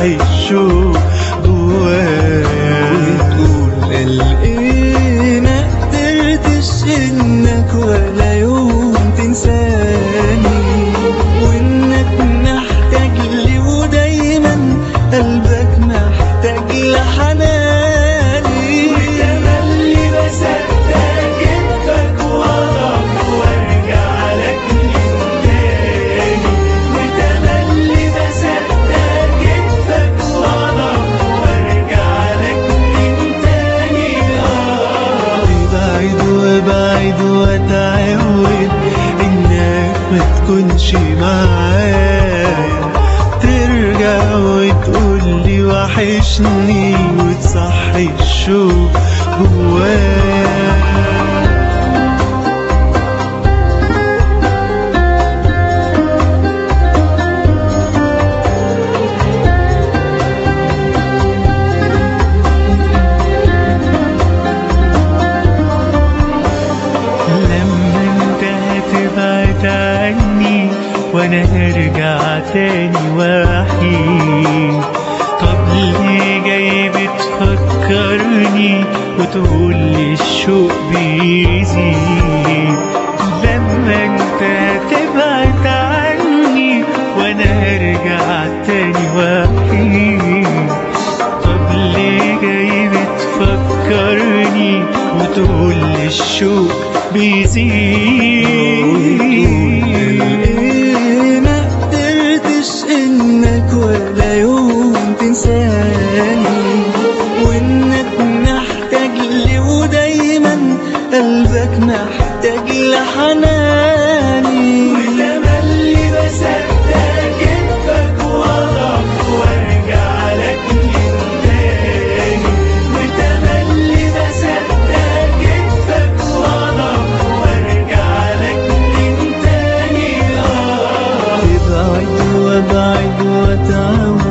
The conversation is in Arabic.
وتصحي الشوق جوايا. وتقول قلقانة قدرتش انك ولا يوم تنساني، وانك محتاج لي ودايما قلبك محتاج لحناني. وتملي بصدق كتفك واضعف وارجع لك من تاني. وتملي بصدق كتفك واضعف وارجع لك من تاني. ابعد وابعد واتعود انك ما تكونش معايا، ترجع وتقولي وحشني وتصحي الشوق جوايا. عني وانا هرجع تاني وحيد. طب ليه جاي بتفكرني وتقولي الشوق بيزيد؟ لما انت هتبعد عني وانا هرجع تاني وحيد. طب ليه جاي بتفكرني وتقولي الشوق بيزيد؟ ما قدرتش انك ولا يوم تنساني، وانك محتاج لي ودايما قلبك محتاج لحناني. وتملي بصدق كتفك واضعف وارجع لك من تاني. وتملي بصدق كتفك واضعف وارجع لك من تاني. ابعد وابعد واتعود